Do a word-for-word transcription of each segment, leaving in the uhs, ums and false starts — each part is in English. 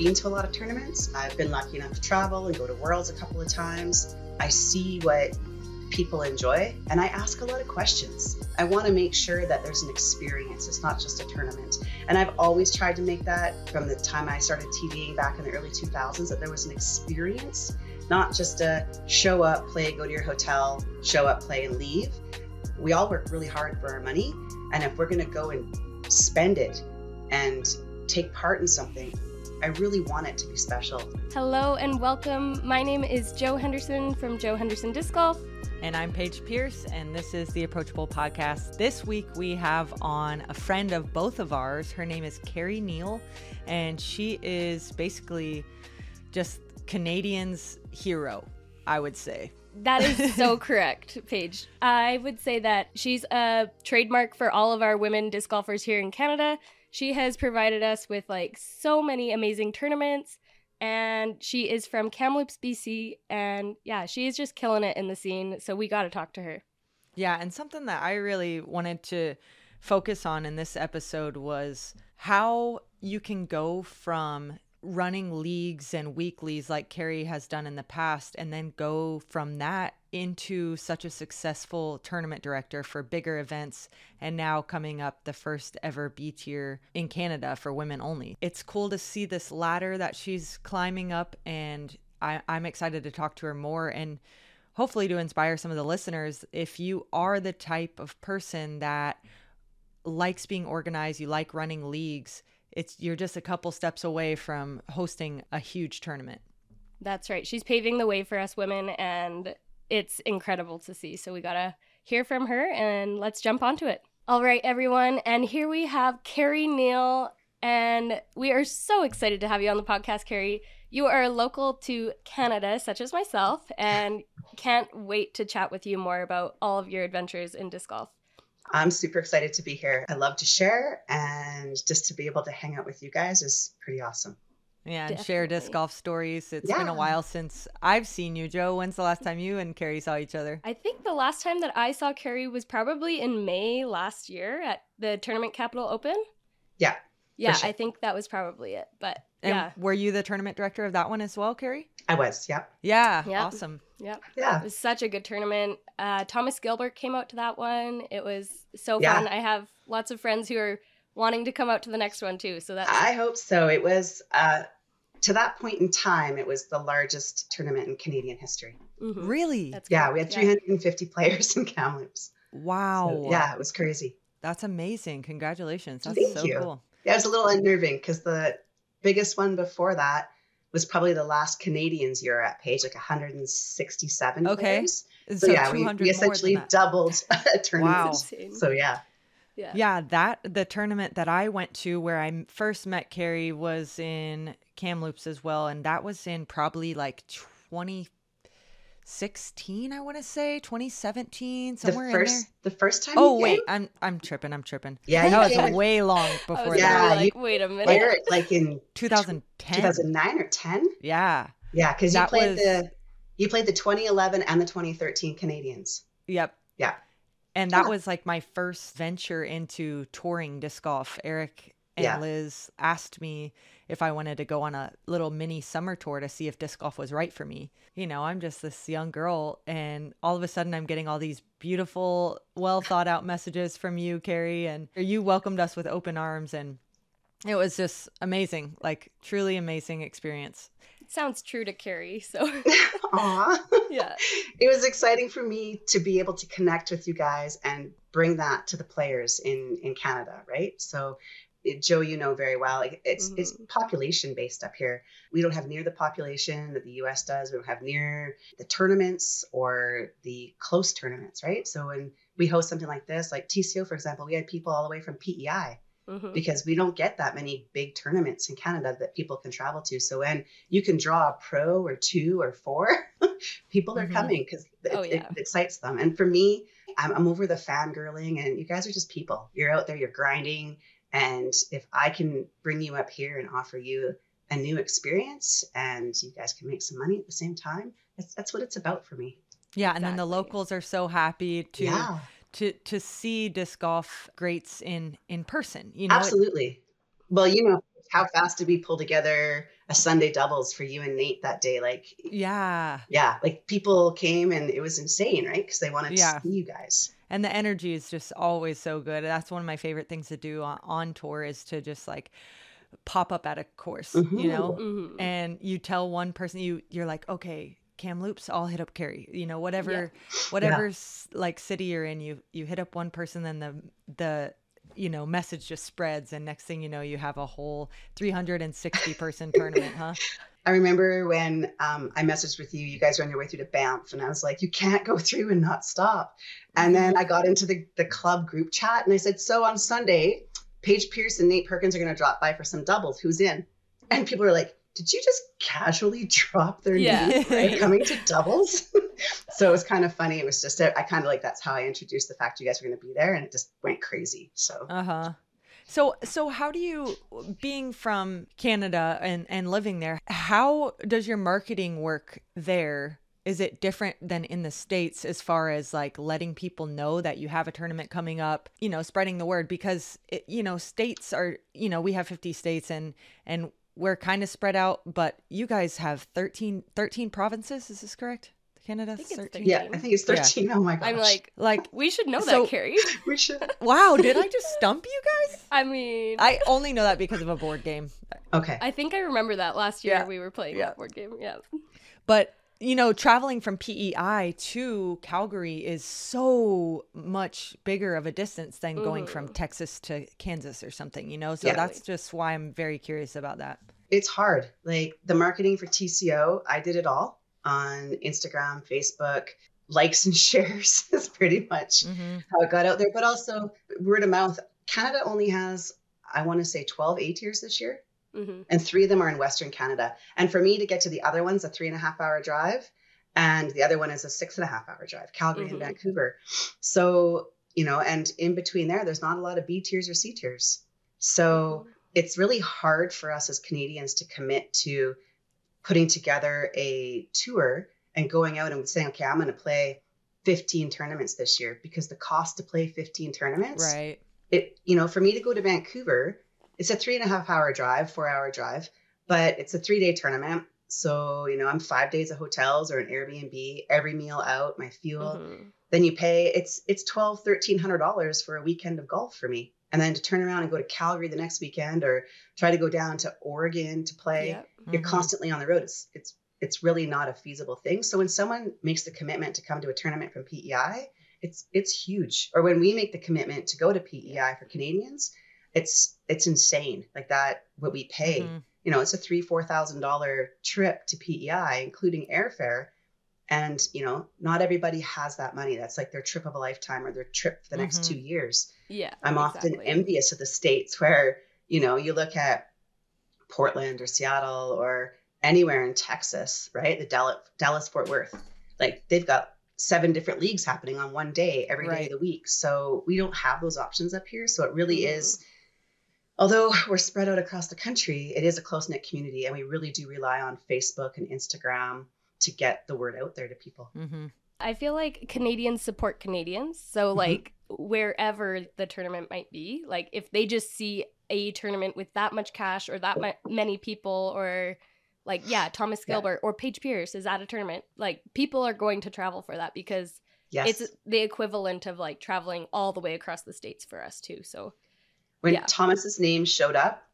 been to a lot of tournaments. I've been lucky enough to travel and go to Worlds a couple of times. I see what people enjoy, and I ask a lot of questions. I want to make sure that there's an experience. It's not just a tournament. And I've always tried to make that from the time I started TVing back in the early two thousands, that there was an experience, not just a show up, play, go to your hotel, show up, play, and leave. We all work really hard for our money. And if we're going to go and spend it and take part in something, I really want it to be special. Hello and welcome. My name is Jo Henderson from Jo Henderson Disc Golf. And I'm Paige Pierce, and this is the Approachable Podcast. This week we have on a friend of both of ours. Her name is Carrie Neal, and she is basically just Canadians' hero, I would say. That is so correct, Paige. I would say that she's a trademark for all of our women disc golfers here in Canada. She has provided us with like so many amazing tournaments. And she is from Kamloops, B C, and yeah, she is just killing it in the scene, so we got to talk to her. Yeah, and something that I really wanted to focus on in this episode was how you can go from running leagues and weeklies like Carrie has done in the past, and then go from that into such a successful tournament director for bigger events, and now coming up the first ever B tier in Canada for women only. It's cool to see this ladder that she's climbing up, and I, I'm excited to talk to her more and hopefully to inspire some of the listeners. If you are the type of person that likes being organized, you like running leagues, it's you're just a couple steps away from hosting a huge tournament. That's right. She's paving the way for us women, and it's incredible to see. So we got to hear from her, and let's jump onto it. All right, everyone. And here we have Carrie Neal, and we are so excited to have you on the podcast, Carrie. You are local to Canada, such as myself, and can't wait to chat with you more about all of your adventures in disc golf. I'm super excited to be here. I love to share, and just to be able to hang out with you guys is pretty awesome. Yeah, and Definitely. Share disc golf stories. It's Yeah. been a while since I've seen you, Jo. When's the last time you and Carrie saw each other? I think the last time that I saw Carrie was probably in May last year at the Tournament Capital Open. Yeah. Yeah, sure. I think that was probably it. But And yeah, were you the tournament director of that one as well, Carrie? I was. Yep. Yeah, Yep. awesome. yep. Yeah. It was such a good tournament. Uh, Thomas Gilbert came out to that one. It was so Yeah. fun. I have lots of friends who are wanting to come out to the next one too. So that's I hope so. It was, uh, to that point in time, it was the largest tournament in Canadian history. mhm. Really? That's Yeah, cool. we had three hundred fifty players in Kamloops. Wow. So, yeah, it was crazy. That's amazing. Congratulations. That's Thank so you. cool. Yeah, it was a little unnerving because the biggest one before that was probably the last Canadians year at Page, like one hundred sixty-seven Okay. players. So, So, yeah, we, two hundred we more than essentially that. doubled a tournament. Wow. Insane. So yeah, Yeah. Yeah, that the tournament that I went to where I m- first met Carrie was in Kamloops as well, and that was in probably like twenty sixteen, I want to say, twenty seventeen, the somewhere first in there. the first time. Oh you wait, came? I'm I'm tripping. I'm tripping. Yeah, that you was came way long I before was Yeah, that. gonna be like, wait a minute. later, like in twenty ten. two thousand nine or ten. Yeah. Yeah, because you That played was- the you played the twenty eleven and the twenty thirteen Canadians. Yep. Yeah. And that Yeah. was like my first venture into touring disc golf. Eric and Yeah. Liz asked me if I wanted to go on a little mini summer tour to see if disc golf was right for me. You know, I'm just this young girl, and all of a sudden I'm getting all these beautiful, well thought out messages from you, Carrie, and you welcomed us with open arms, and it was just amazing, like truly amazing experience. It sounds true to Carrie. So Aw. yeah. It was exciting for me to be able to connect with you guys and bring that to the players in in Canada, right? So it, Jo, you know very well, like it's Mhm. it's population based up here. We don't have near the population that the U S does. We don't have near the tournaments or the close tournaments, right? So when we host something like this, like T C O, for example, we had people all the way from P E I. Mhm. Because we don't get that many big tournaments in Canada that people can travel to. So when you can draw a pro or two or four, people are Mhm. coming because it, Oh, it- yeah. it excites them. And for me, I'm, I'm over the fangirling, and you guys are just people. You're out there, you're grinding. And if I can bring you up here and offer you a new experience and you guys can make some money at the same time, that's, that's what it's about for me. Yeah, and then the Exactly. locals are so happy to Yeah, to to see disc golf greats in in person. You know, it- absolutely. Well, you know, how fast did we pull together a Sunday doubles for you and Nate that day? Like, Yeah. yeah, like people came and it was insane, right? Because they wanted to Yeah. see you guys. And the energy is just always so good. That's one of my favorite things to do on, on tour is to just like pop up at a course, Mhm. you know, Mhm. and you tell one person, you you're like, okay, Kamloops, I'll hit up Carrie, you know, whatever, Yeah. whatever s like city you're in, you you hit up one person, then the the you know message just spreads, and next thing you know, you have a whole three hundred sixty person tournament, huh? I remember when um, I messaged with you, you guys were on your way through to Banff, and I was like, you can't go through and not stop. And then I got into the, the club group chat and I said, so on Sunday, Paige Pierce and Nate Perkins are going to drop by for some doubles. Who's in? And people are like, did you just casually drop their Yeah, name right. coming to doubles? So it was kind of funny. It was just, I kind of like, that's how I introduced the fact you guys were going to be there, and it just went crazy. So Uh-huh. So so how do you, being from Canada and and living there, how does your marketing work there? Is it different than in the States as far as like letting people know that you have a tournament coming up, you know, spreading the word? Because it, you know, states are, you know, we have fifty states and and we're kind of spread out, but you guys have thirteen, thirteen provinces, is this correct? Canada? I think it's thirteen? yeah, I think it's thirteen. Oh my gosh. I'm like, Like, we should know So- that, Carrie. we should. wow, did I just stump you guys? I mean, I, I only know that because of a board game. Okay. think I remember that last year Yeah. we were playing Yeah. that board game. Yeah. But, you know, traveling from P E I to Calgary is so much bigger of a distance than going from Texas to Kansas or something, you know? So Yeah. that's just why I'm very curious about that. It's hard. Like the marketing for T C O, I did it all on Instagram, Facebook, likes and shares is pretty much Mm-hmm. how it got out there. But also word of mouth. Canada only has, I want to say twelve A tiers this year, hmm and three of them are in Western Canada. And for me to get to the other one's a three and a half hour drive, and the other one is a six and a half hour drive, Calgary Mhm. and Vancouver. So, you know, and in between there, there's not a lot of B tiers or C tiers. So it's really hard for us as Canadians to commit to putting together a tour and going out and saying, okay, I'm going to play fifteen tournaments this year, because the cost to play fifteen tournaments, Right. it, you know, for me to go to Vancouver, it's a three and a half hour drive, four hour drive, but it's a three day tournament. So, you know, I'm five days of hotels or an Airbnb, every meal out, my fuel. Mhm. Then you pay, it's, it's twelve, thirteen hundred dollars for a weekend of golf for me. And then to turn around and go to Calgary the next weekend, or try to go down to Oregon to play, Yep. you're Mhm. constantly on the road. It's, it's, it's really not a feasible thing. So when someone makes the commitment to come to a tournament from P E I, it's, it's huge. Or when we make the commitment to go to P E I for Canadians, it's, it's insane. Like that, what we pay, Mhm. you know, it's a three, four thousand dollar trip to P E I, including airfare. And, you know, not everybody has that money. That's like their trip of a lifetime or their trip for the next Mhm. two years. Yeah. I'm often exactly. envious of the States where, you know, you look at Portland or Seattle or anywhere in Texas, right? The Dallas, Dallas Fort Worth, like they've got seven different leagues happening on one day, every day Right. of the week. So we don't have those options up here. So it really Mhm. is, although we're spread out across the country, it is a close knit community. And we really do rely on Facebook and Instagram to get the word out there to people. Mhm. I feel like Canadians support Canadians. So, Mhm. like, wherever the tournament might be, like, if they just see a tournament with that much cash or that mu- many people, or, like, yeah, Thomas Yeah. Gilbert or Paige Pierce is at a tournament, like, people are going to travel for that because Yes. it's the equivalent of, like, traveling all the way across the States for us, too. So, when yeah. Thomas's name showed up,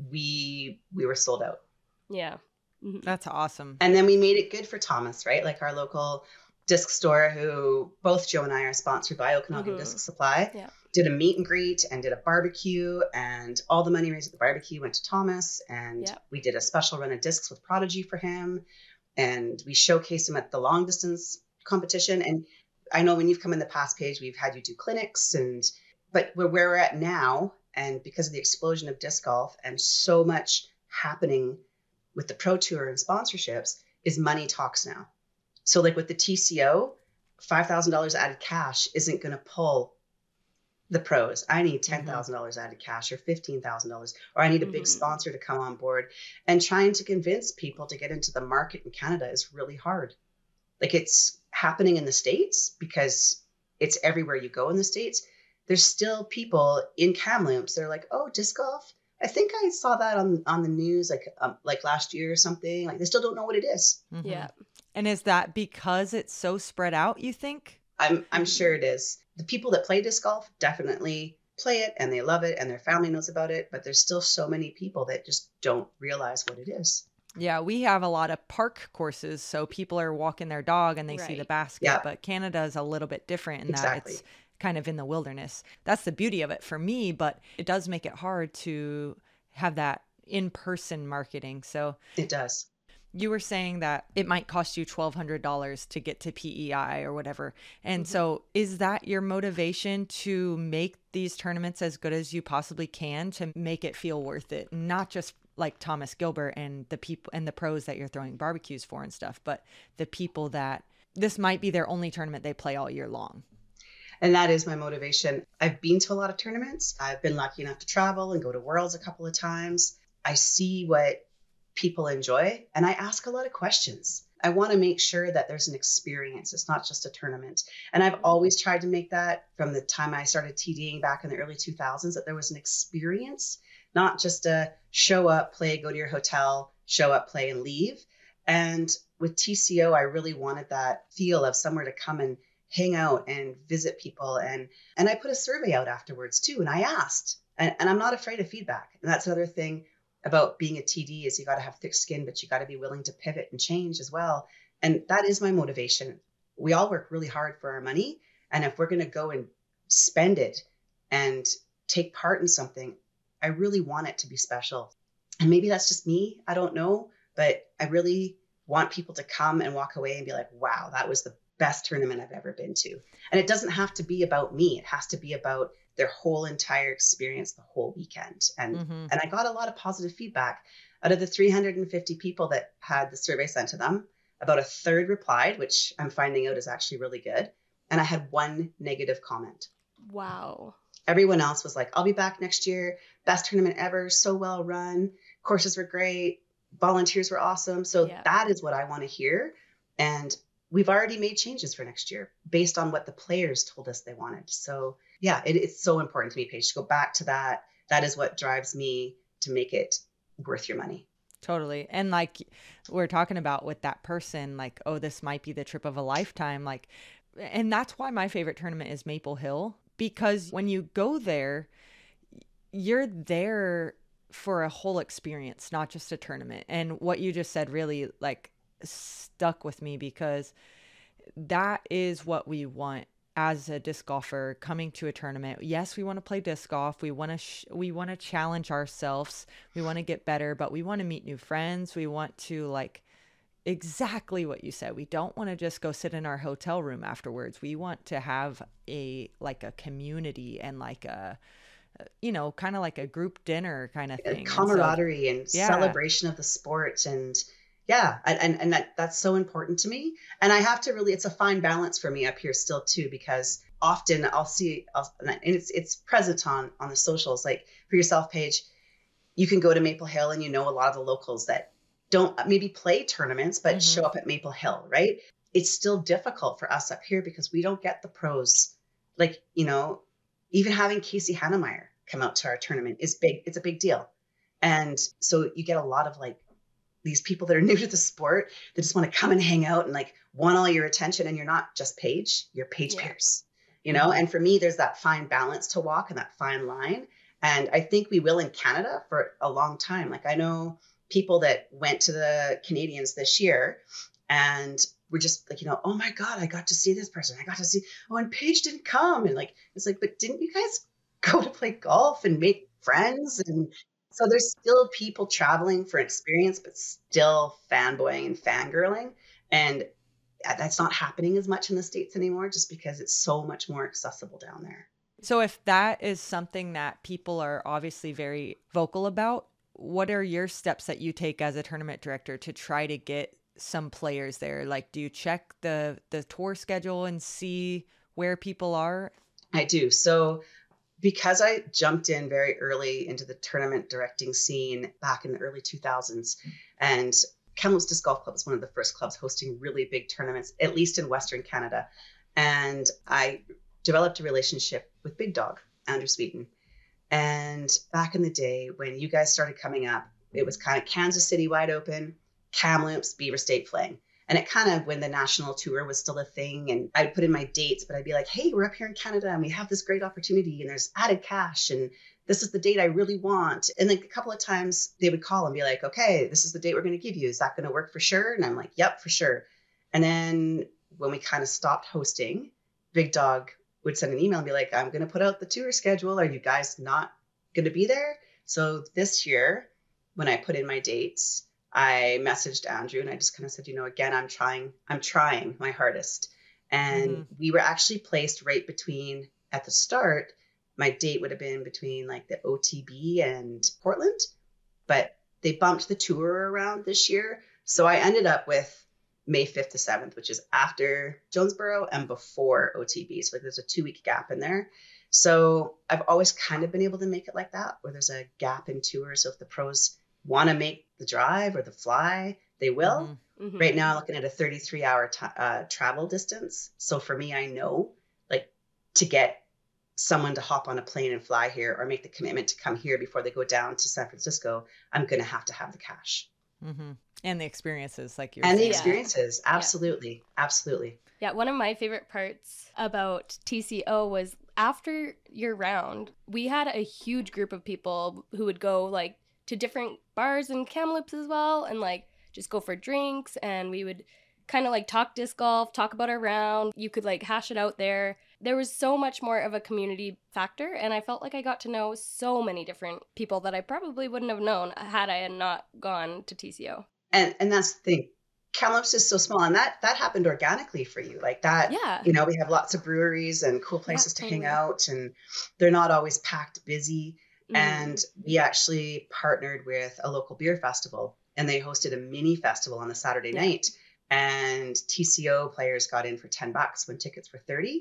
we we were sold out. yeah. Mhm. That's awesome. And then we made it good for Thomas, right? Like our local disc store, who both Joe and I are sponsored by Okanagan Mhm. Disc Supply, Yeah. did a meet and greet and did a barbecue, and all the money raised at the barbecue went to Thomas. And Yep. we did a special run of discs with Prodigy for him, and we showcased him at the long distance competition. And I know when you've come in the past, Paige, we've had you do clinics, and but where where we're at now, and because of the explosion of disc golf and so much happening with the Pro Tour and sponsorships, is money talks now. So like with the T C O, five thousand dollars added cash isn't going to pull the pros. I need ten thousand dollars added cash, or fifteen thousand dollars, or I need a big Mhm. sponsor to come on board. And trying to convince people to get into the market in Canada is really hard. Like it's happening in the States because it's everywhere you go in the States. There's still people in Kamloops that are like, oh, disc golf? I think I saw that on on the news like um, like last year or something. Like they still don't know what it is. Mm-hmm. Yeah. And is that because it's so spread out, you think? I'm I'm sure it is. The people that play disc golf definitely play it and they love it and their family knows about it, but there's still so many people that just don't realize what it is. Yeah, we have a lot of park courses, so people are walking their dog and they see Right. the basket, Yeah. but Canada is a little bit different in Exactly. that it's kind of in the wilderness. That's the beauty of it for me, but it does make it hard to have that in-person marketing. So It does. you were saying that it might cost you twelve hundred dollars to get to P E I or whatever. And Mhm. so is that your motivation to make these tournaments as good as you possibly can to make it feel worth it? Not just like Thomas Gilbert and the people and the pros that you're throwing barbecues for and stuff, but the people that this might be their only tournament they play all year long. And that is my motivation. I've been to a lot of tournaments. I've been lucky enough to travel and go to Worlds a couple of times. I see what people enjoy and I ask a lot of questions. I want to make sure that there's an experience. It's not just a tournament. And I've always tried to make that from the time I started TDing back in the early two thousands, that there was an experience, not just a show up, play, go to your hotel, show up, play and leave. And with T C O, I really wanted that feel of somewhere to come and hang out and visit people. And, and I put a survey out afterwards too. And I asked, and, and I'm not afraid of feedback. And that's another thing about being a T D is you got to have thick skin, but you got to be willing to pivot and change as well. And that is my motivation. We all work really hard for our money. And if we're going to go and spend it and take part in something, I really want it to be special. And maybe that's just me. I don't know, but I really want people to come and walk away and be like, wow, that was the best tournament I've ever been to. And it doesn't have to be about me. It has to be about their whole entire experience, the whole weekend. And Mm-hmm. and I got a lot of positive feedback. Out of the three hundred fifty people that had the survey sent to them, about a third replied, which I'm finding out is actually really good. And I had one negative comment. Wow. Everyone else was like, I'll be back next year. Best tournament ever. So well run. Courses were great. Volunteers were awesome. So Yeah. that is what I want to hear. And we've already made changes for next year based on what the players told us they wanted. So yeah, it, it's so important to me, Paige, to go back to that. That is what drives me to make it worth your money. Totally. And like we're talking about with that person, like, oh, this might be the trip of a lifetime. Like, and that's why my favorite tournament is Maple Hill, because when you go there, you're there for a whole experience, not just a tournament. And what you just said really like stuck with me, because that is what we want as a disc golfer coming to a tournament. Yes, we want to play disc golf. We want to sh- we want to challenge ourselves. We want to get better, but we want to meet new friends. We want to like exactly what you said. We don't want to just go sit in our hotel room afterwards. We want to have a like a community and like a you know, kind of like a group dinner kind of thing. Camaraderie and, so, and yeah. yeah. celebration of the sport. And yeah, and, and that, that's so important to me. And I have to really, it's a fine balance for me up here still too, because often I'll see, I'll, and it's it's present on, on the socials, like for yourself, Paige, you can go to Maple Hill and you know a lot of the locals that don't maybe play tournaments, but Mm-hmm. show up at Maple Hill, right? It's still difficult for us up here because we don't get the pros. Like, you know, even having Casey Hannemeyer come out to our tournament is big. It's a big deal. And so you get a lot of like these people that are new to the sport that just want to come and hang out and like want all your attention. And you're not just Paige, you're Paige Yeah. Pierce, you know? And for me, there's that fine balance to walk and that fine line. And I think we will in Canada for a long time. Like I know people that went to the Canadians this year and we're just like, you know, oh my God, I got to see this person. I got to see, oh, and Paige didn't come. And like, it's like, but didn't you guys go to play golf and make friends? And so there's still people traveling for experience, but still fanboying and fangirling. And that's not happening as much in the States anymore, just because it's so much more accessible down there. So if that is something that people are obviously very vocal about, what are your steps that you take as a tournament director to try to get some players there? Like, do you check the the tour schedule and see where people are? I do. So because I jumped in very early into the tournament directing scene back in the early two thousands, and Kamloops Disc Golf Club was one of the first clubs hosting really big tournaments, at least in Western Canada. And I developed a relationship with Big Dog, Andrew Sweeten. And back in the day when you guys started coming up, it was kind of Kansas City wide open, Kamloops, Beaver State Fling. And it kind of, when the national tour was still a thing, and I'd put in my dates, but I'd be like, hey, we're up here in Canada and we have this great opportunity and there's added cash and this is the date I really want. And like a couple of times they would call and be like, okay, this is the date we're going to give you. Is that going to work for sure? And I'm like, yep, for sure. And then when we kind of stopped hosting, Big Dog would send an email and be like, I'm going to put out the tour schedule. Are you guys not going to be there? So this year, when I put in my dates, I messaged Andrew and I just kind of said, you know, again, I'm trying, I'm trying my hardest. And mm-hmm. we were actually placed right between, at the start, my date would have been between like the O T B and Portland, but they bumped the tour around this year. So I ended up with May fifth to seventh, which is after Jonesboro and before O T B. So like there's a two week gap in there. So I've always kind of been able to make it like that, where there's a gap in tours. So if the pros want to make the drive or the fly, they will. Mm-hmm. Right now, I'm looking at a thirty-three hour t- uh, travel distance. So for me, I know like to get someone to hop on a plane and fly here or make the commitment to come here before they go down to San Francisco, I'm going to have to have the cash. Mm-hmm. And the experiences, like you're and saying. the experiences. Yeah. Absolutely. Yeah. Absolutely. Yeah. One of my favorite parts about T C O was after your round, we had a huge group of people who would go like to different bars in Kamloops as well and like just go for drinks, and we would kind of like talk disc golf, talk about our round. You could like hash it out there. There was so much more of a community factor, and I felt like I got to know so many different people that I probably wouldn't have known had I not gone to T C O. And and that's the thing. Kamloops is so small, and that that happened organically for you. Like that, yeah. You know, we have lots of breweries and cool places yeah, to totally. hang out, and they're not always packed busy. Mm. And we actually partnered with a local beer festival, and they hosted a mini festival on a Saturday yeah. night. And T C O players got in for ten bucks when tickets were thirty.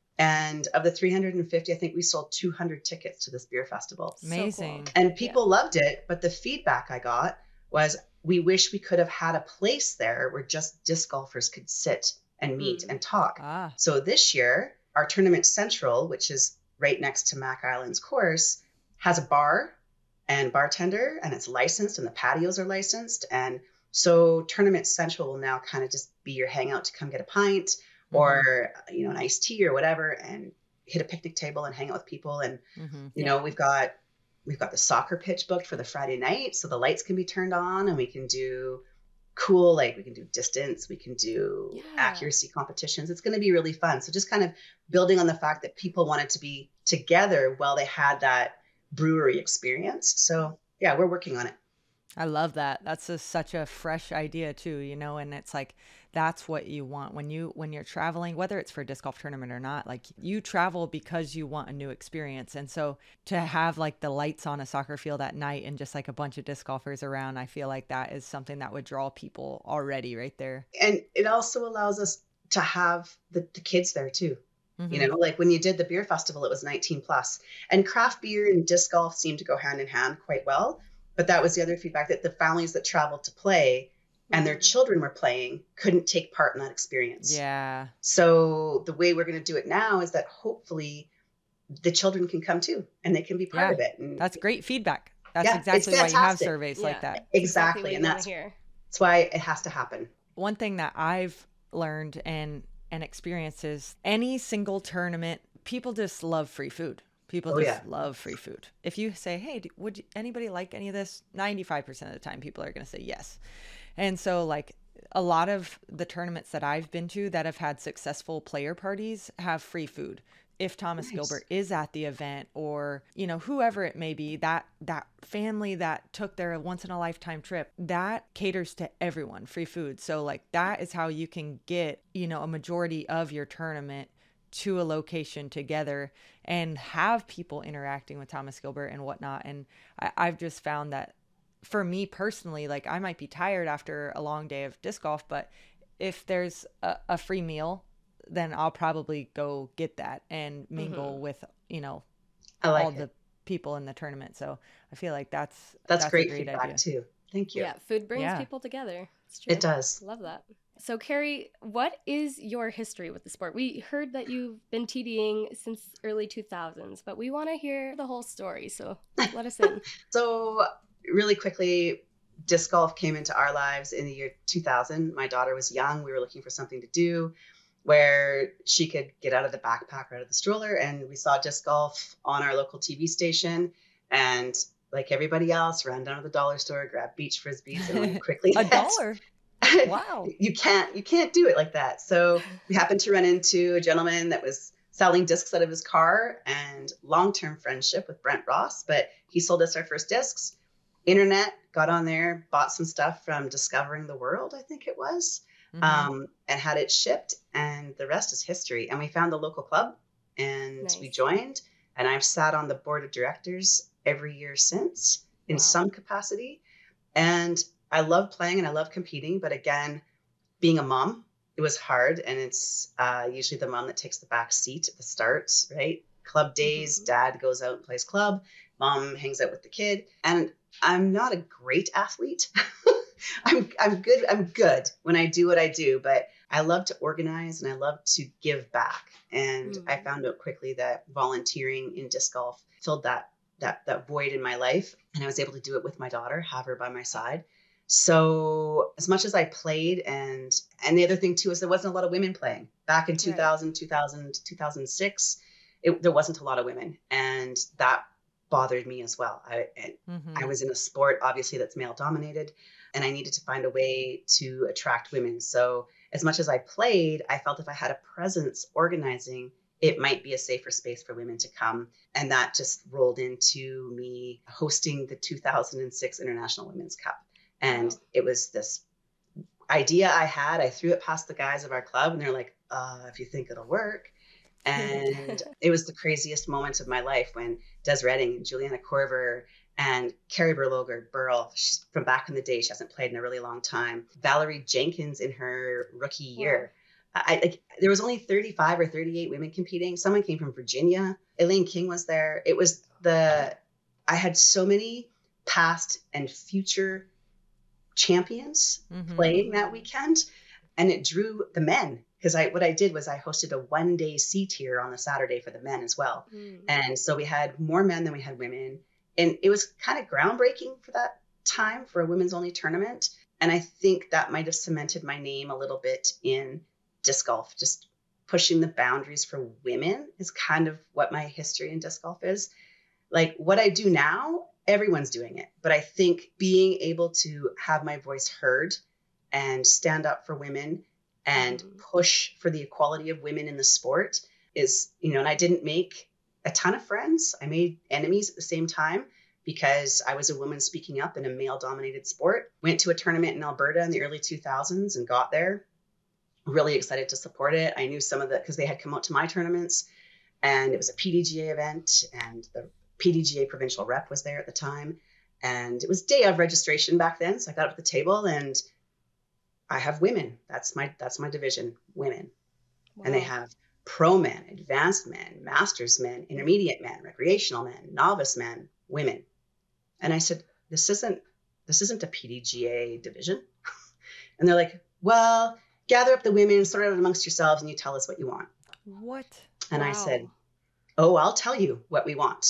And of the three hundred fifty, I think we sold two hundred tickets to this beer festival. Amazing. So cool. And people yeah. loved it. But the feedback I got was, we wish we could have had a place there where just disc golfers could sit and meet mm. and talk. Ah. So this year, our Tournament Central, which is right next to Mac Island's course, has a bar and bartender, and it's licensed, and the patios are licensed. And so Tournament Central will now kind of just be your hangout to come get a pint mm-hmm. or, you know, an iced tea or whatever, and hit a picnic table and hang out with people. And, mm-hmm. you yeah. know, we've got, we've got the soccer pitch booked for the Friday night. So the lights can be turned on, and we can do cool, like we can do distance, we can do yeah. accuracy competitions. It's going to be really fun. So just kind of building on the fact that people wanted to be together while they had that brewery experience. So yeah, we're working on it. I love that. That's a, such a fresh idea too, you know, and it's like, that's what you want when you, when you're traveling, whether it's for a disc golf tournament or not, like you travel because you want a new experience. And so to have like the lights on a soccer field at night and just like a bunch of disc golfers around, I feel like that is something that would draw people already right there. And it also allows us to have the, the kids there too. Mm-hmm. You know, like when you did the beer festival, it was nineteen plus, and craft beer and disc golf seem to go hand in hand quite well. But that was the other feedback, that the families that traveled to play and their children were playing couldn't take part in that experience. Yeah. So the way we're going to do it now is that hopefully the children can come too, and they can be part yeah. of it. And that's great feedback. That's yeah, exactly why you have surveys yeah. like that. Exactly. exactly and that's, that's why it has to happen. One thing that I've learned and, and experienced is any single tournament, people just love free food. People oh, just yeah. love free food. If you say, hey, would anybody like any of this? ninety-five percent of the time, people are going to say yes. And so like a lot of the tournaments that I've been to that have had successful player parties have free food. If Thomas nice. Gilbert is at the event, or, you know, whoever it may be, that, that family that took their once in a lifetime trip, that caters to everyone, free food. So like that is how you can get, you know, a majority of your tournament to a location together and have people interacting with Thomas Gilbert and whatnot. And I, I've just found that for me personally, like I might be tired after a long day of disc golf, but if there's a, a free meal, then I'll probably go get that and mingle mm-hmm. with, you know, I like all it. the people in the tournament. So I feel like that's, that's, that's great, a great feedback idea. too. Thank you. Yeah, food brings Yeah. people together. It's true. It does. Love that. So, Carrie, what is your history with the sport? We heard that you've been TDing since early two thousands, but we want to hear the whole story. So, let us in. So, really quickly, disc golf came into our lives in the year two thousand. My daughter was young. We were looking for something to do where she could get out of the backpack or out of the stroller. And we saw disc golf on our local T V station. And like everybody else, ran down to the dollar store, grabbed beach frisbees, and went quickly. A dollar? Wow. You can't, you can't do it like that. So we happened to run into a gentleman that was selling discs out of his car, and long-term friendship with Brent Ross, but he sold us our first discs. Internet, got on there, bought some stuff from Discovering the World, I think it was, mm-hmm. um, and had it shipped, and the rest is history. And we found the local club, and nice. We joined, and I've sat on the board of directors every year since in wow. some capacity. And I love playing and I love competing, but again, being a mom, it was hard. And it's uh, usually the mom that takes the back seat at the start, right? Club days, mm-hmm. dad goes out and plays club, mom hangs out with the kid. And I'm not a great athlete. I'm I'm good. I'm good when I do what I do, but I love to organize and I love to give back. And mm-hmm. I found out quickly that volunteering in disc golf filled that that that void in my life. And I was able to do it with my daughter, have her by my side. So as much as I played, and and the other thing too is there wasn't a lot of women playing back in two thousand, right. two thousand, two thousand six. It, there wasn't a lot of women, and that bothered me as well. I mm-hmm. I was in a sport obviously that's male dominated, and I needed to find a way to attract women. So as much as I played, I felt if I had a presence organizing, it might be a safer space for women to come. And that just rolled into me hosting the two thousand six International Women's Cup. And wow. it was this idea I had. I threw it past the guys of our club, and they're like, uh, if you think it'll work. And it was the craziest moments of my life when Des Redding and Juliana Korver and Carrie Berloger Burl, she's from back in the day, she hasn't played in a really long time. Valerie Jenkins in her rookie year. Wow. I, I, there was only thirty-five or thirty-eight women competing. Someone came from Virginia. Elaine King was there. It was the, I had so many past and future champions mm-hmm. playing that weekend, and it drew the men. Because I, what I did was I hosted a one day C tier on the Saturday for the men as well. Mm. And so we had more men than we had women. And it was kind of groundbreaking for that time for a women's only tournament. And I think that might have cemented my name a little bit in disc golf. Just pushing the boundaries for women is kind of what my history in disc golf is. Like what I do now, everyone's doing it. But I think being able to have my voice heard and stand up for women and push for the equality of women in the sport is, you know, and I didn't make a ton of friends. I made enemies at the same time because I was a woman speaking up in a male dominated sport. Went to a tournament in Alberta in the early two thousands and got there. Really excited to support it. I knew some of the, because they had come out to my tournaments, and it was a P D G A event, and the P D G A provincial rep was there at the time. And it was day of registration back then. So I got up at the table, and I have women. That's my that's my division, women. Wow. And they have pro men, advanced men, masters men, intermediate men, recreational men, novice men, women. And I said, this isn't this isn't a P D G A division. And they're like, well, gather up the women, sort it out amongst yourselves, and you tell us what you want. What? And wow. I said, oh, I'll tell you what we want.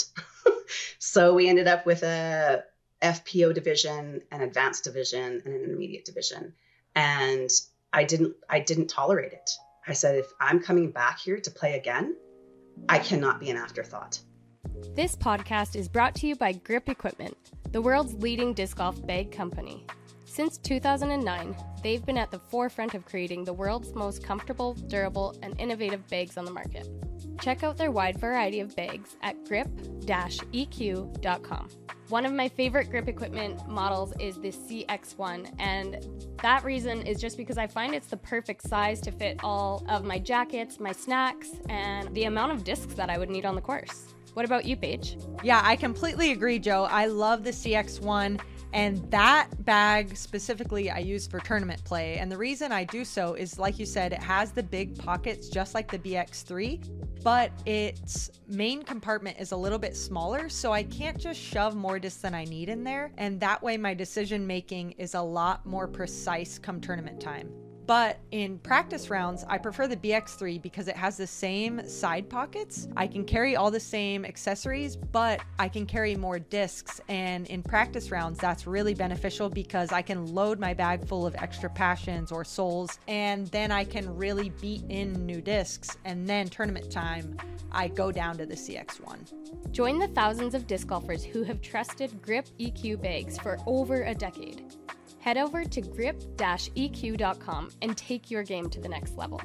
So we ended up with a F P O division, an advanced division, and an intermediate division. And I didn't, I didn't tolerate it. I said, if I'm coming back here to play again, I cannot be an afterthought. This podcast is brought to you by Grip Equipment, the world's leading disc golf bag company. Since two thousand nine, they've been at the forefront of creating the world's most comfortable, durable, and innovative bags on the market. Check out their wide variety of bags at grip dash E Q dot com. One of my favorite grip equipment models is the C X one, and that reason is just because I find it's the perfect size to fit all of my jackets, my snacks, and the amount of discs that I would need on the course. What about you, Paige? Yeah, I completely agree, Joe. I love the C X one. And that bag specifically I use for tournament play. And the reason I do so is, like you said, it has the big pockets just like the B X three, but its main compartment is a little bit smaller, so I can't just shove more discs than I need in there. And that way my decision making is a lot more precise come tournament time. But in practice rounds, I prefer the B X three because it has the same side pockets. I can carry all the same accessories, but I can carry more discs. And in practice rounds, that's really beneficial because I can load my bag full of extra passions or souls, and then I can really beat in new discs. And then tournament time, I go down to the C X one. Join the thousands of disc golfers who have trusted Grip E Q bags for over a decade. Head over to grip dash E Q dot com and take your game to the next level.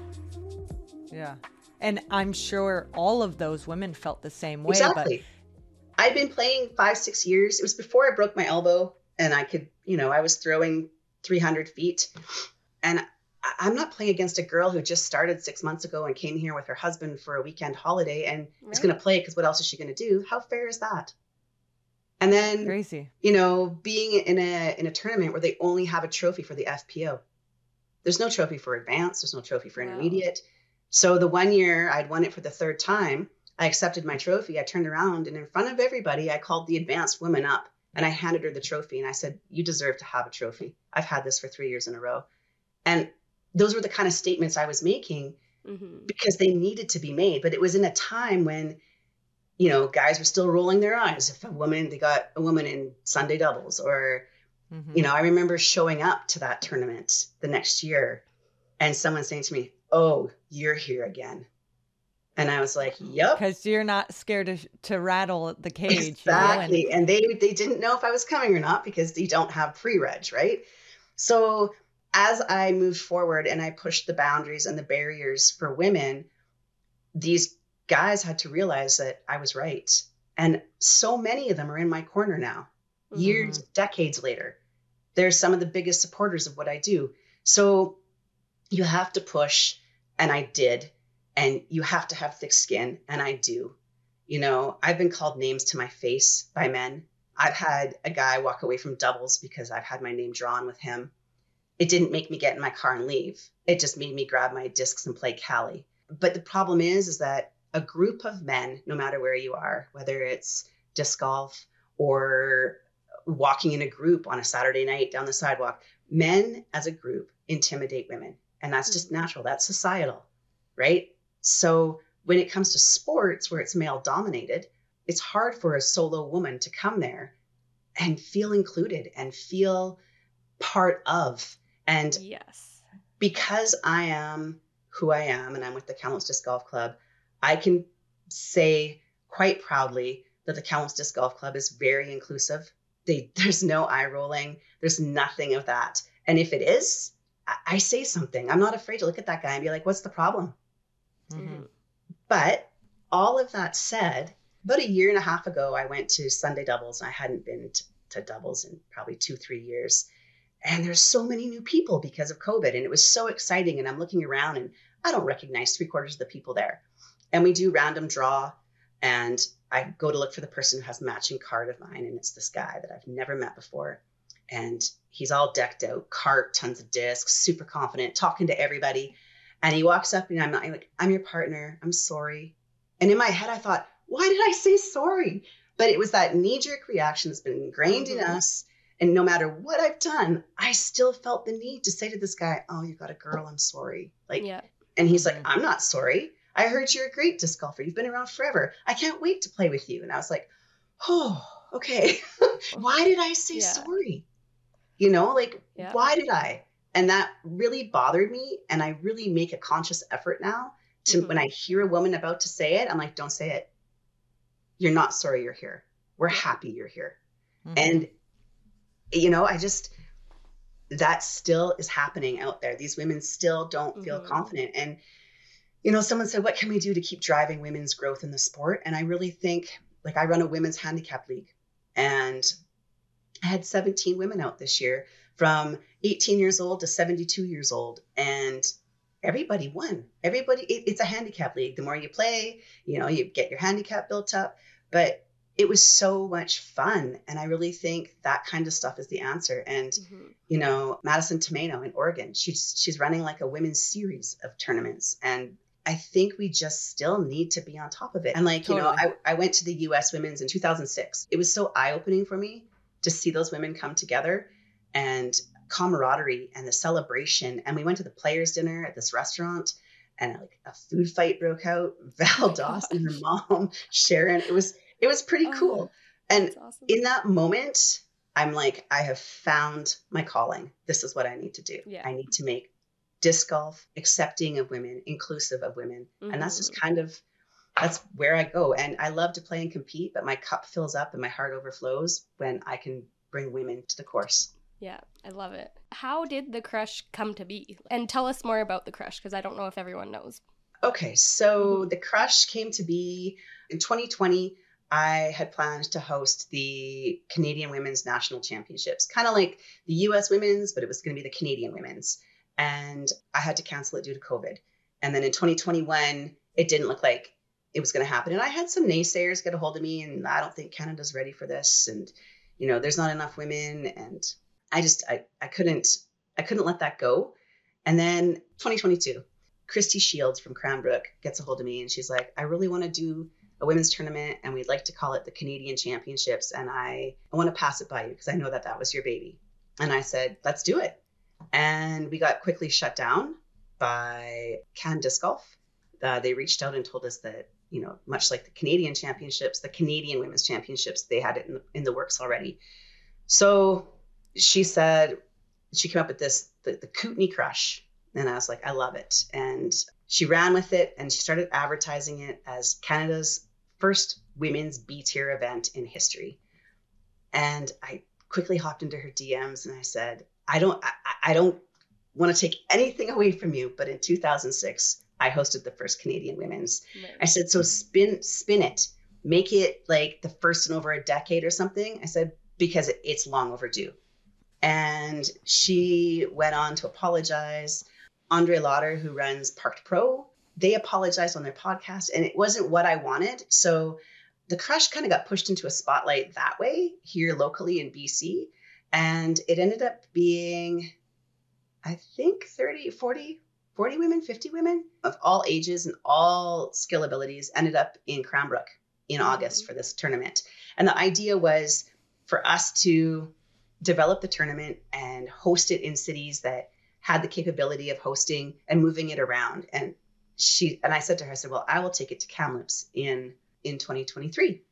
Yeah. And I'm sure all of those women felt the same way. Exactly. But I've been playing five, six years. It was before I broke my elbow and I could, you know, I was throwing three hundred feet. And I'm not playing against a girl who just started six months ago and came here with her husband for a weekend holiday and right. is going to play because what else is she going to do? How fair is that? And then, Crazy. you know, being in a in a tournament where they only have a trophy for the F P O. There's no trophy for advanced. There's no trophy for wow. intermediate. So the one year I'd won it for the third time, I accepted my trophy. I turned around and in front of everybody, I called the advanced woman up and I handed her the trophy. And I said, you deserve to have a trophy. I've had this for three years in a row. And those were the kind of statements I was making mm-hmm. because they needed to be made. But it was in a time when, you know, guys were still rolling their eyes. If a woman, they got a woman in Sunday doubles or, mm-hmm. you know, I remember showing up to that tournament the next year and someone saying to me, oh, you're here again. And I was like, yep. Because you're not scared to, to rattle the cage. Exactly. You know? and-, and they, they didn't know if I was coming or not because you don't have pre-reg, right? So as I moved forward and I pushed the boundaries and the barriers for women, these guys had to realize that I was right. And so many of them are in my corner now, mm-hmm. years, decades later. They're some of the biggest supporters of what I do. So you have to push, and I did. And you have to have thick skin, and I do. You know, I've been called names to my face by men. I've had a guy walk away from doubles because I've had my name drawn with him. It didn't make me get in my car and leave. It just made me grab my discs and play Cali. But the problem is, is that a group of men, no matter where you are, whether it's disc golf or walking in a group on a Saturday night down the sidewalk, men as a group intimidate women. And that's just natural. That's societal, right? So when it comes to sports where it's male dominated, it's hard for a solo woman to come there and feel included and feel part of. And yes, because I am who I am and I'm with the Kamloops Disc Golf Club, I can say quite proudly that the Kamloops Disc Golf Club is very inclusive. They, there's no eye rolling. There's nothing of that. And if it is, I, I say something. I'm not afraid to look at that guy and be like, what's the problem? Mm-hmm. But all of that said, about a year and a half ago, I went to Sunday doubles. And I hadn't been to, to doubles in probably two, three years. And there's so many new people because of COVID. And it was so exciting. And I'm looking around and I don't recognize three quarters of the people there. And we do random draw. And I go to look for the person who has a matching card of mine. And it's this guy that I've never met before. And he's all decked out, cart, tons of discs, super confident, talking to everybody. And he walks up and I'm not I'm like, I'm your partner. I'm sorry. And in my head, I thought, why did I say sorry? But it was that knee-jerk reaction that's been ingrained mm-hmm. in us. And no matter what I've done, I still felt the need to say to this guy, oh, you got a girl. I'm sorry. Like, yeah. And he's like, I'm not sorry. I heard you're a great disc golfer. You've been around forever. I can't wait to play with you. And I was like, oh, okay. Why did I say yeah. sorry? You know, like, yeah. why did I? And that really bothered me. And I really make a conscious effort now to mm-hmm. when I hear a woman about to say it, I'm like, don't say it. You're not sorry you're here. We're happy you're here. Mm-hmm. And, you know, I just, that still is happening out there. These women still don't mm-hmm. feel confident. And, you know, someone said, what can we do to keep driving women's growth in the sport? And I really think, like, I run a women's handicap league. And I had seventeen women out this year from eighteen years old to seventy-two years old. And everybody won. Everybody, it, it's a handicap league. The more you play, you know, you get your handicap built up. But it was so much fun. And I really think that kind of stuff is the answer. And, mm-hmm. you know, Madison Tomeno in Oregon, she's, she's running like a women's series of tournaments. And I think we just still need to be on top of it. And like, totally. you know, I, I went to the U S women's in two thousand six. It was so eye-opening for me to see those women come together and camaraderie and the celebration. And we went to the players' dinner at this restaurant and like a food fight broke out. Val oh Dawson, her mom, Sharon, it was, it was pretty oh, cool. And awesome. In that moment, I'm like, I have found my calling. This is what I need to do. Yeah. I need to make disc golf accepting of women, inclusive of women. Mm-hmm. And that's just kind of, that's where I go. And I love to play and compete, but my cup fills up and my heart overflows when I can bring women to the course. Yeah, I love it. How did the Crush come to be? And tell us more about the Crush, because I don't know if everyone knows. Okay, so mm-hmm. the Crush came to be in twenty twenty. I had planned to host the Canadian Women's National Championships, kind of like the U S Women's, but it was going to be the Canadian Women's. And I had to cancel it due to COVID. And then in twenty twenty-one, it didn't look like it was going to happen. And I had some naysayers get a hold of me, and I don't think Canada's ready for this. And, you know, there's not enough women. And I just, I, I couldn't, I couldn't let that go. And then twenty twenty-two, Christy Shields from Cranbrook gets a hold of me and she's like, I really want to do a women's tournament and we'd like to call it the Canadian Championships. And I, I want to pass it by you because I know that that was your baby. And I said, let's do it. And we got quickly shut down by Can Disc Golf. Uh, they reached out and told us that, you know, much like the Canadian Championships, the Canadian Women's Championships, they had it in the, in the works already. So she said, she came up with this, the, the Kootenay Crush. And I was like, I love it. And she ran with it and she started advertising it as Canada's first women's B-tier event in history. And I quickly hopped into her D Ms and I said, I don't, I, I don't want to take anything away from you, but in two thousand six, I hosted the first Canadian Women's. Right. I said, so spin, spin it, make it like the first in over a decade or something. I said, because it, it's long overdue. And she went on to apologize. Andre Lauder, who runs Parked Pro, they apologized on their podcast and it wasn't what I wanted. So the Crush kind of got pushed into a spotlight that way here locally in B C. And it ended up being, I think, thirty, forty, forty women, fifty women of all ages and all skill abilities ended up in Cranbrook in mm-hmm. August for this tournament. And the idea was for us to develop the tournament and host it in cities that had the capability of hosting and moving it around. And she, and I said to her, I said, well, I will take it to Kamloops in, in twenty twenty-three.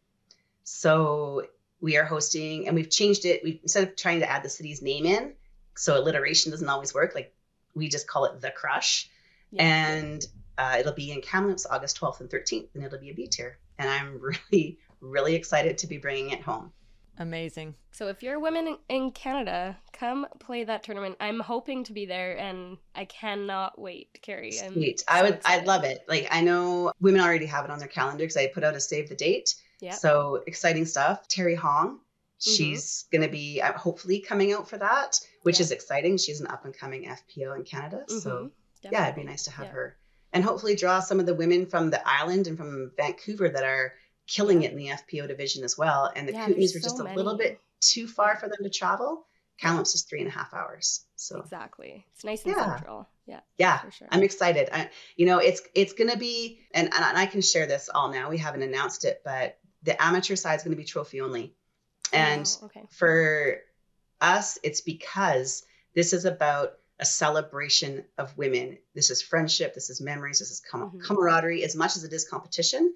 So we are hosting, and we've changed it. We, instead of trying to add the city's name in, so alliteration doesn't always work. Like we just call it the Crush. Yeah. And uh, it'll be in Kamloops, August twelfth and thirteenth, and it'll be a B tier. And I'm really, really excited to be bringing it home. Amazing. So if you're women in Canada, come play that tournament. I'm hoping to be there and I cannot wait, Carrie. Sweet. I would, excited. I'd love it. Like I know women already have it on their calendar because I put out a save the date. Yeah. So exciting stuff. Terry Hong, mm-hmm. she's going to be uh, hopefully coming out for that, which yeah. is exciting. She's an up and coming F P O in Canada. Mm-hmm. So Definitely. yeah, it'd be nice to have yeah. her and hopefully draw some of the women from the island and from Vancouver that are killing it in the F P O division as well. And the yeah, Kootenays were so just a many. little bit too far for them to travel. Kamloops is three and a half hours. So exactly. It's nice and yeah. central. Yeah. Yeah. For sure. I'm excited. I, you know, it's, it's going to be, and, and I can share this all now. We haven't announced it, but the amateur side is going to be trophy only. And oh, okay. for us, it's because this is about a celebration of women. This is friendship. This is memories. This is com- mm-hmm. camaraderie as much as it is competition.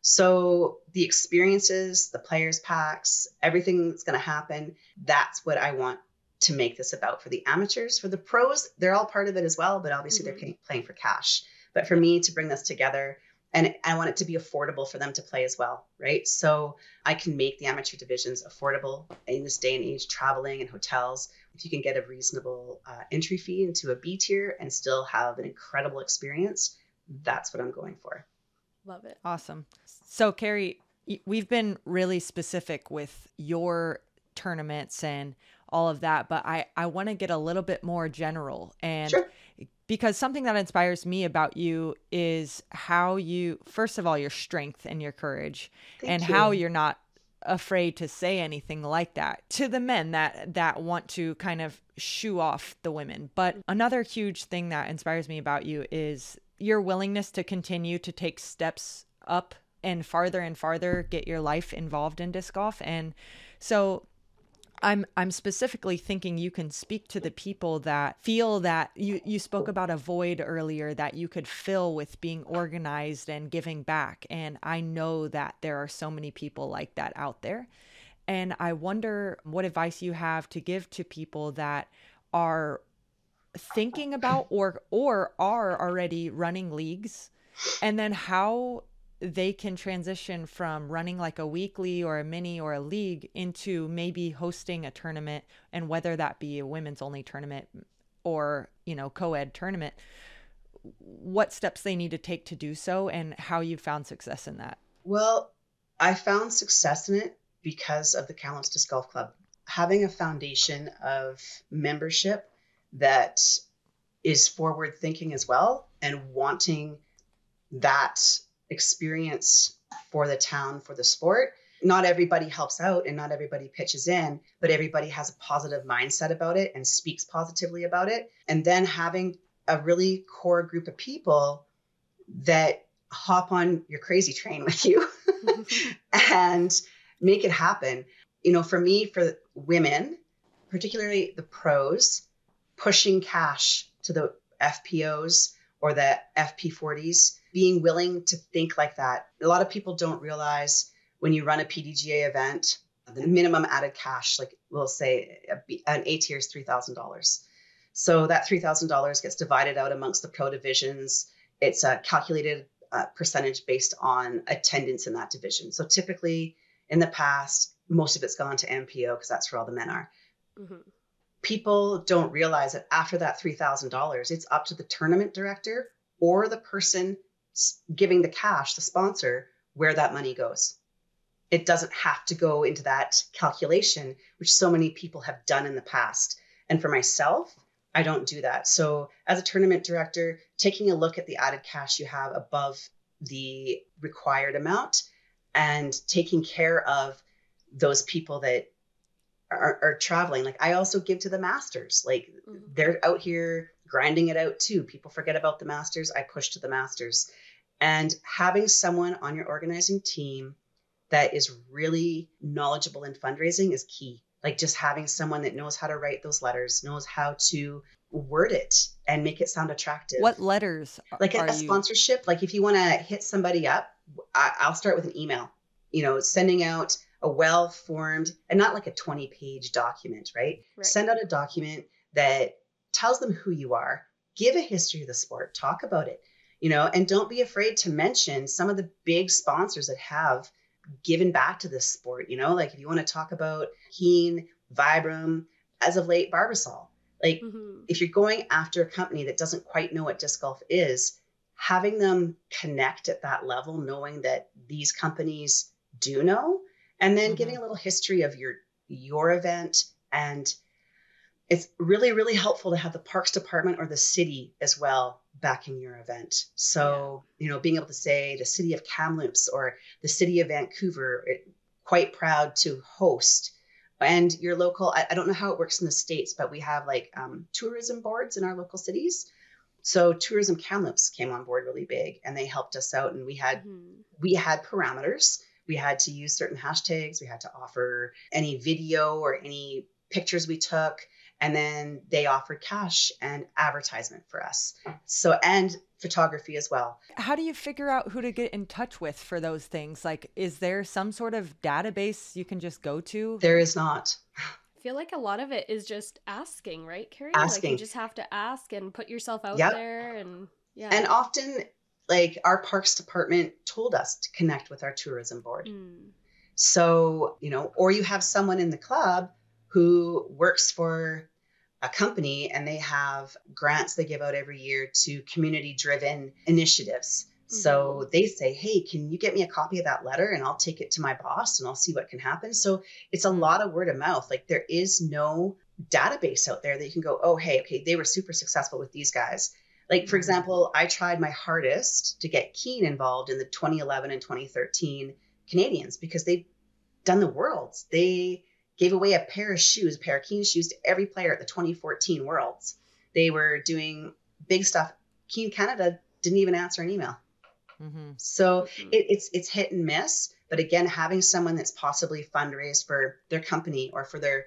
So the experiences, the players packs, everything that's going to happen, that's what I want to make this about for the amateurs. For the pros, they're all part of it as well, but obviously mm-hmm. they're pay- playing for cash. But for me to bring this together, and I want it to be affordable for them to play as well, right? So I can make the amateur divisions affordable in this day and age, traveling and hotels. If you can get a reasonable uh, entry fee into a B tier and still have an incredible experience, that's what I'm going for. Love it. Awesome. So Carrie, we've been really specific with your tournaments and all of that, but I, I want to get a little bit more general. And sure. because something that inspires me about you is how you, first of all, your strength and your courage Thank and you. How you're not afraid to say anything like that to the men that that want to kind of shoo off the women. But another huge thing that inspires me about you is your willingness to continue to take steps up and farther and farther get your life involved in disc golf. And so I'm I'm specifically thinking you can speak to the people that feel that you, you spoke about a void earlier that you could fill with being organized and giving back. And I know that there are so many people like that out there. And I wonder what advice you have to give to people that are thinking about or or are already running leagues, and then how they can transition from running like a weekly or a mini or a league into maybe hosting a tournament, and whether that be a women's only tournament or, you know, co-ed tournament, what steps they need to take to do so and how you found success in that. Well, I found success in it because of the Kamloops Disc Golf Club. Having a foundation of membership that is forward thinking as well and wanting that experience for the town, for the sport. Not everybody helps out and not everybody pitches in, but everybody has a positive mindset about it and speaks positively about it. And then having a really core group of people that hop on your crazy train with you and make it happen. You know, for me, for women, particularly the pros, pushing cash to the F P Os or the F P forties, being willing to think like that. A lot of people don't realize when you run a P D G A event, the minimum added cash, like we'll say an A tier is three thousand dollars. So that three thousand dollars gets divided out amongst the pro divisions. It's a calculated uh, percentage based on attendance in that division. So typically in the past, most of it's gone to M P O because that's where all the men are. Mm-hmm. People don't realize that after that three thousand dollars, it's up to the tournament director or the person giving the cash, the sponsor, where that money goes. It doesn't have to go into that calculation, which so many people have done in the past. And for myself, I don't do that. So as a tournament director, taking a look at the added cash you have above the required amount and taking care of those people that are, are traveling. Like I also give to the masters. Like mm-hmm. they're out here grinding it out too. People forget about the masters. I push to the masters. And having someone on your organizing team that is really knowledgeable in fundraising is key. Like just having someone that knows how to write those letters, knows how to word it and make it sound attractive. What letters are, like a, are a sponsorship? You... Like if you want to hit somebody up, I, I'll start with an email, you know, sending out a well-formed and not like a twenty page document, right? right? Send out a document that tells them who you are, give a history of the sport, talk about it, you know, and don't be afraid to mention some of the big sponsors that have given back to this sport. You know, like if you want to talk about Keen, Vibram, as of late, Barbasol, like mm-hmm. if you're going after a company that doesn't quite know what disc golf is, having them connect at that level, knowing that these companies do know, and then mm-hmm. giving a little history of your, your event. And it's really, really helpful to have the parks department or the city as well backing your event. So, yeah. you know, being able to say the city of Kamloops or the city of Vancouver, it, quite proud to host. And your local, I, I don't know how it works in the States, but we have like um, tourism boards in our local cities. So Tourism Kamloops came on board really big and they helped us out. And we had, mm-hmm. we had parameters. We had to use certain hashtags. We had to offer any video or any pictures we took. And then they offered cash and advertisement for us. So, and photography as well. How do you figure out who to get in touch with for those things? Like, is there some sort of database you can just go to? There is not. I feel like a lot of it is just asking, right, Carrie? Asking. Like you just have to ask and put yourself out yep. there. And yeah. And often, like our parks department told us to connect with our tourism board. Mm. So, you know, or you have someone in the club who works for a company and they have grants they give out every year to community driven initiatives. Mm-hmm. So they say, hey, can you get me a copy of that letter and I'll take it to my boss and I'll see what can happen. So it's a lot of word of mouth. Like there is no database out there that you can go, oh, hey, okay, they were super successful with these guys. Like, for example, I tried my hardest to get Keen involved in the twenty eleven and twenty thirteen Canadians because they done the Worlds. They gave away a pair of shoes, a pair of Keen shoes to every player at the twenty fourteen Worlds. They were doing big stuff. Keen Canada didn't even answer an email. Mm-hmm. So mm-hmm. It, it's it's hit and miss. But again, having someone that's possibly fundraised for their company or for their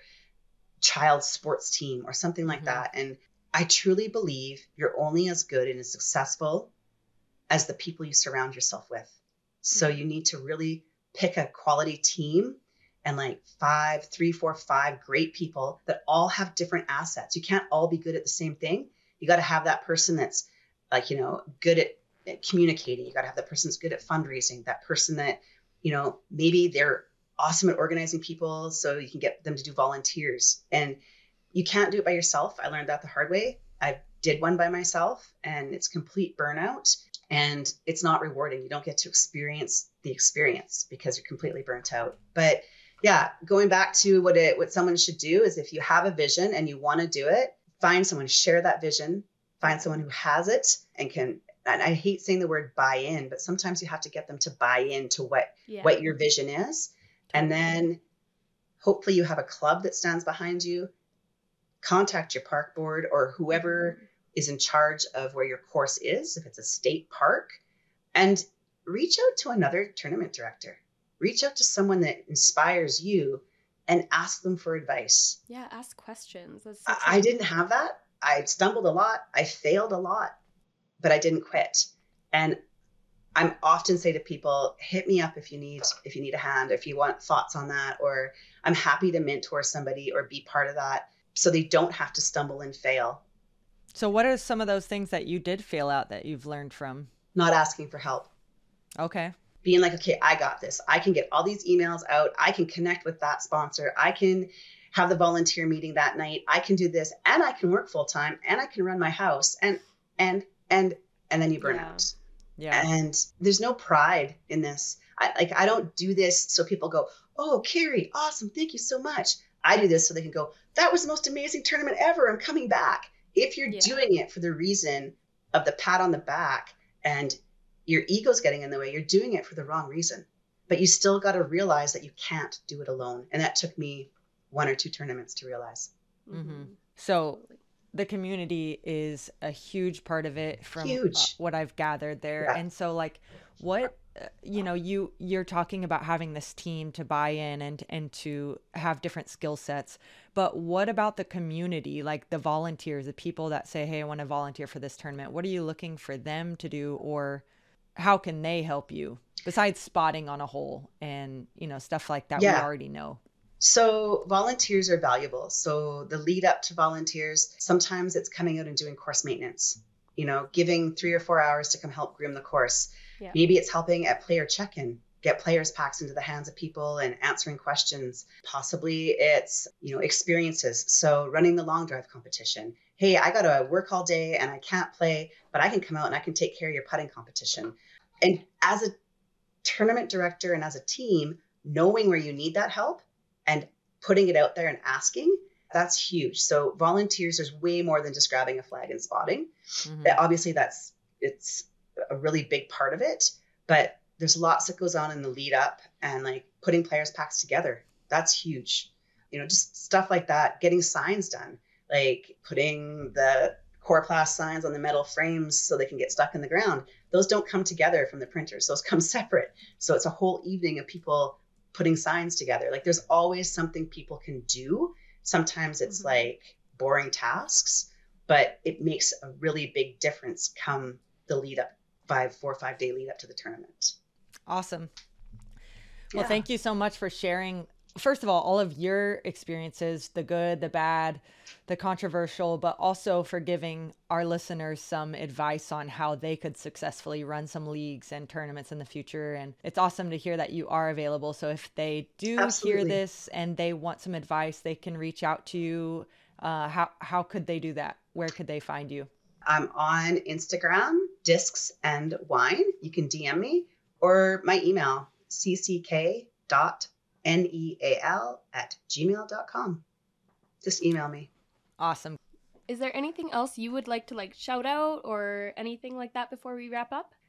child sports team or something like mm-hmm. that. And I truly believe you're only as good and as successful as the people you surround yourself with. So mm-hmm. you need to really pick a quality team and like five, three, four, five great people that all have different assets. You can't all be good at the same thing. You got to have that person that's like, you know, good at, at communicating. You got to have that person that's good at fundraising, that person that, you know, maybe they're awesome at organizing people so you can get them to do volunteers. And you can't do it by yourself. I learned that the hard way. I did one by myself and it's complete burnout and it's not rewarding. You don't get to experience the experience because you're completely burnt out. But yeah, going back to what it, what someone should do is if you have a vision and you want to do it, find someone, share that vision, find someone who has it and can, and I hate saying the word buy in, but sometimes you have to get them to buy into what, yeah. what your vision is. And then hopefully you have a club that stands behind you. Contact your park board or whoever is in charge of where your course is, if it's a state park, and reach out to another tournament director. Reach out to someone that inspires you and ask them for advice. Yeah, ask questions. That's I, I didn't have that. I stumbled a lot. I failed a lot, but I didn't quit. And I'm often say to people, hit me up if you need, if you need a hand, if you want thoughts on that, or I'm happy to mentor somebody or be part of that so they don't have to stumble and fail. So what are some of those things that you did fail out that you've learned from? Not asking for help. Okay. Being like, okay, I got this. I can get all these emails out. I can connect with that sponsor. I can have the volunteer meeting that night. I can do this and I can work full time and I can run my house and, and, and, and then you burn yeah. out. Yeah. And there's no pride in this. I like, I don't do this so people go, oh, Carrie, awesome. Thank you so much. I do this so they can go, that was the most amazing tournament ever. I'm coming back. If you're yeah. doing it for the reason of the pat on the back and your ego's getting in the way, you're doing it for the wrong reason. But you still got to realize that you can't do it alone. And that took me one or two tournaments to realize. Mm-hmm. So the community is a huge part of it from huge. Uh, what I've gathered there. Yeah. And so like what, uh, you know, you, you're talking about having this team to buy in and, and to have different skill sets, but what about the community, like the volunteers, the people that say, hey, I want to volunteer for this tournament. What are you looking for them to do, or how can they help you besides spotting on a hole and, you know, stuff like that yeah. we already know? So volunteers are valuable. So the lead up to volunteers, sometimes it's coming out and doing course maintenance, you know, giving three or four hours to come help groom the course. Yeah. Maybe it's helping at player check-in, get players packs into the hands of people and answering questions. Possibly it's, you know, experiences. So running the long drive competition. Hey, I got to work all day and I can't play, but I can come out and I can take care of your putting competition. And as a tournament director and as a team, knowing where you need that help and putting it out there and asking, that's huge. So volunteers, there's way more than just grabbing a flag and spotting. Mm-hmm. Obviously, that's it's a really big part of it, but there's lots that goes on in the lead up and like putting players packs together. That's huge. You know, just stuff like that, getting signs done, like putting the Coroplast signs on the metal frames so they can get stuck in the ground. Those don't come together from the printers. Those come separate. So it's a whole evening of people putting signs together. Like there's always something people can do. Sometimes it's mm-hmm. like boring tasks, but it makes a really big difference come the lead up, five, four or five day lead up to the tournament. Awesome. Well, Yeah. thank you so much for sharing, first of all, all of your experiences, the good, the bad, the controversial, but also for giving our listeners some advice on how they could successfully run some leagues and tournaments in the future. And it's awesome to hear that you are available. So if they do Absolutely. hear this and they want some advice, they can reach out to you. Uh, how, how could they do that? Where could they find you? I'm on Instagram, Discs and Wine. You can D M me or my email, c c k dot neal at gmail dot com. Just email me. Awesome. Is there anything else you would like to like shout out or anything like that before we wrap up?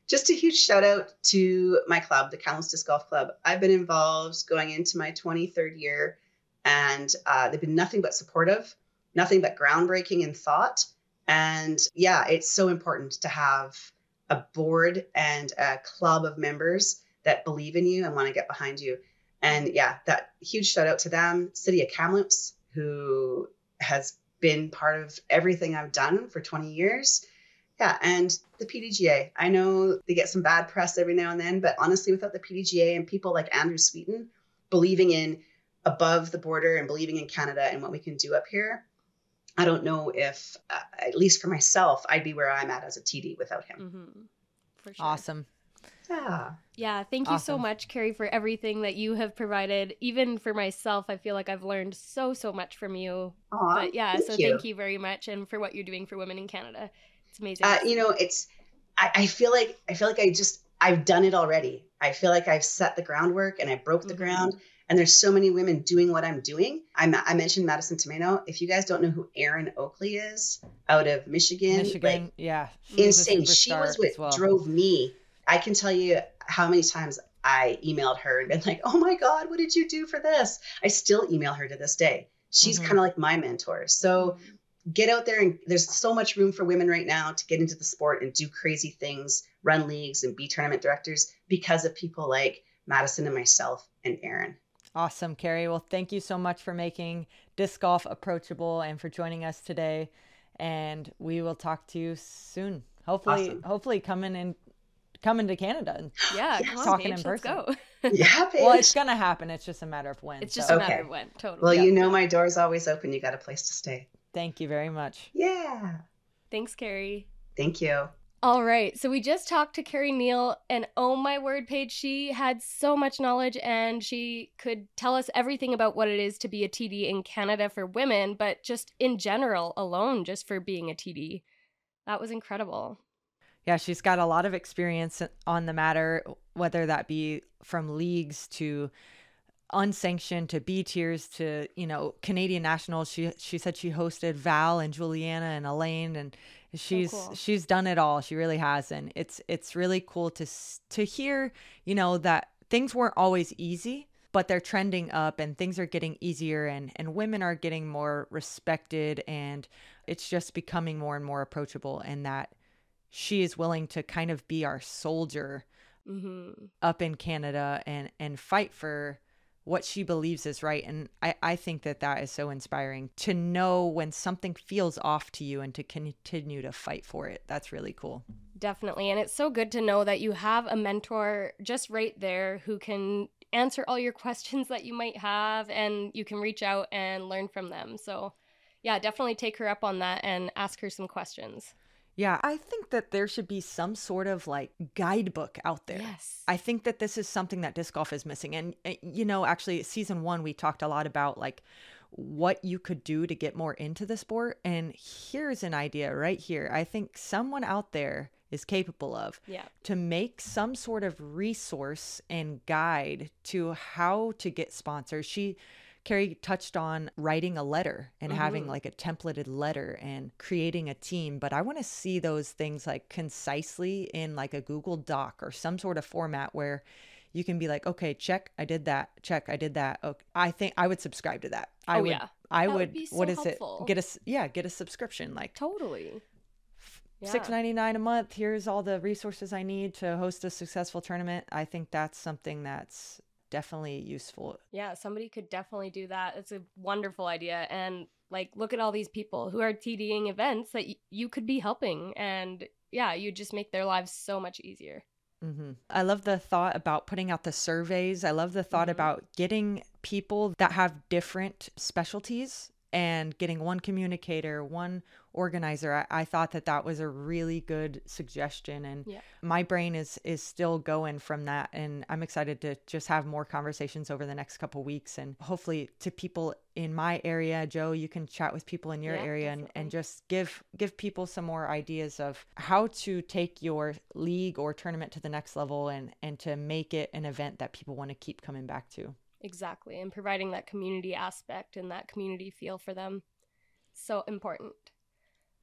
Just a huge shout out to my club, the Kamloops Disc Golf Club. I've been involved going into my twenty-third year, and uh, they've been nothing but supportive, nothing but groundbreaking in thought. And yeah, it's so important to have a board and a club of members that believe in you and want to get behind you. And yeah, that huge shout out to them. City of Kamloops, who has been part of everything I've done for twenty years. Yeah, and the P D G A. I know they get some bad press every now and then, but honestly, without the P D G A and people like Andrew Sweeten believing in above the border and believing in Canada and what we can do up here, I don't know if, uh, at least for myself, I'd be where I'm at as a T D without him. Mm-hmm. For sure. Awesome. Yeah. Yeah, thank you Awesome. so much, Carrie, for everything that you have provided. Even for myself, I feel like I've learned so, so much from you. Aw, But yeah, thank so you. thank you very much, and for what you're doing for women in Canada. It's amazing. Uh, you know, it's, I, I feel like, I feel like I just, I've done it already. I feel like I've set the groundwork and I broke the Mhm. ground. And there's so many women doing what I'm doing. I'm, I mentioned Madison Tomato. If you guys don't know who Erin Oakley is out of Michigan, Michigan, like, yeah. she's a insane. She superstar was what as well. drove me. I can tell you how many times I emailed her and been like, oh my God, what did you do for this? I still email her to this day. She's Mhm. kind of like my mentor. So get out there, and there's so much room for women right now to get into the sport and do crazy things, run leagues and be tournament directors because of people like Madison and myself and Erin. Awesome, Carrie. Well, thank you so much for making disc golf approachable and for joining us today. And we will talk to you soon. Hopefully, Awesome. hopefully coming in, coming to Canada and Yeah, Yes. come on, Talking Paige, in let's person. go. Yeah, Paige. well, it's gonna happen. It's just a matter of when. It's just so a matter Okay. of when, totally. Well, Yeah. you know my door's always open. You got a place to stay. Thank you very much. Yeah. Thanks, Carrie. Thank you. All right, so we just talked to Carrie Neal, and oh my word, Paige, she had so much knowledge, and she could tell us everything about what it is to be a T D in Canada for women, but just in general alone, just for being a T D. That was incredible. Yeah, she's got a lot of experience on the matter, whether that be from leagues to unsanctioned to B tiers to, you know, Canadian nationals. She she said she hosted Val and Juliana and Elaine, and she's cool. she's done it all. She really has, and it's it's really cool to s- to hear, you know, that things weren't always easy, but they're trending up and things are getting easier, and and women are getting more respected, and it's just becoming more and more approachable, and that she is willing to kind of be our soldier Mm-hmm. up in Canada and and fight for what she believes is right. And I, I think that that is so inspiring to know when something feels off to you and to continue to fight for it. That's really cool. Definitely. And it's so good to know that you have a mentor just right there who can answer all your questions that you might have, and you can reach out and learn from them. So yeah, definitely take her up on that and ask her some questions. Yeah, I think that there should be some sort of like guidebook out there. Yes. I think that this is something that disc golf is missing. And, uh, you know, actually, season one, we talked a lot about like what you could do to get more into the sport. And here's an idea right here. I think someone out there is capable of Yeah. to make some sort of resource and guide to how to get sponsors. She Carrie touched on writing a letter and Mhm. having like a templated letter and creating a team, but I want to see those things like concisely in like a Google Doc or some sort of format where you can be like, okay, check, I did that. Check, I did that. Okay, I think I would subscribe to that. I Oh, would, yeah. I That would would, be so what is helpful. it? Get a, s- yeah, get a subscription, like Totally. Yeah. six ninety-nine a month. Here's all the resources I need to host a successful tournament. I think that's something that's definitely useful. Yeah, somebody could definitely do that. It's a wonderful idea. And like, look at all these people who are TDing events that y- you could be helping. And yeah, you just make their lives so much easier. hmm I love the thought about putting out the surveys. I love the thought Mhm. about getting people that have different specialties and getting one communicator, one organizer. I, I thought that that was a really good suggestion. And Yeah. my brain is is still going from that. And I'm excited to just have more conversations over the next couple weeks. And hopefully to people in my area, Joe, you can chat with people in your Yeah, area and, and definitely. just give give people some more ideas of how to take your league or tournament to the next level and and to make it an event that people want to keep coming back to. Exactly. And providing that community aspect and that community feel for them. So important.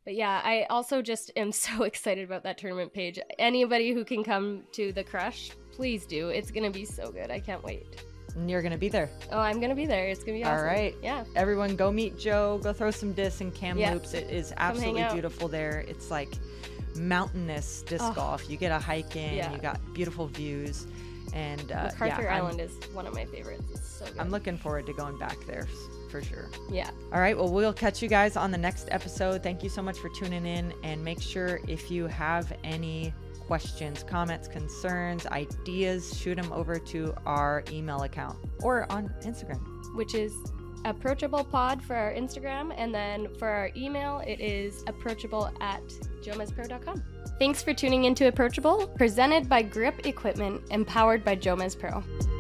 But yeah, I also just am so excited about that tournament page. Anybody who can come to the Crush, please do. It's going to be so good. I can't wait. And you're going to be there. Oh, I'm going to be there. It's going to be awesome. All right. Yeah. Everyone go meet Jo. Go throw some discs and Yeah. Kamloops. It is absolutely beautiful there. It's like mountainous disc Oh. golf. You get a hike in. Yeah. You got beautiful views. And uh, MacArthur yeah, Island is one of my favorites. It's so good. I'm looking forward to going back there for sure. Yeah. All right. Well, we'll catch you guys on the next episode. Thank you so much for tuning in. And make sure if you have any questions, comments, concerns, ideas, shoot them over to our email account or on Instagram. Which is approachable pod for our Instagram. And then for our email, it is approachable at jomez pro dot com. Thanks for tuning into Approachable, presented by Grip Equipment and powered by Jomez Pro.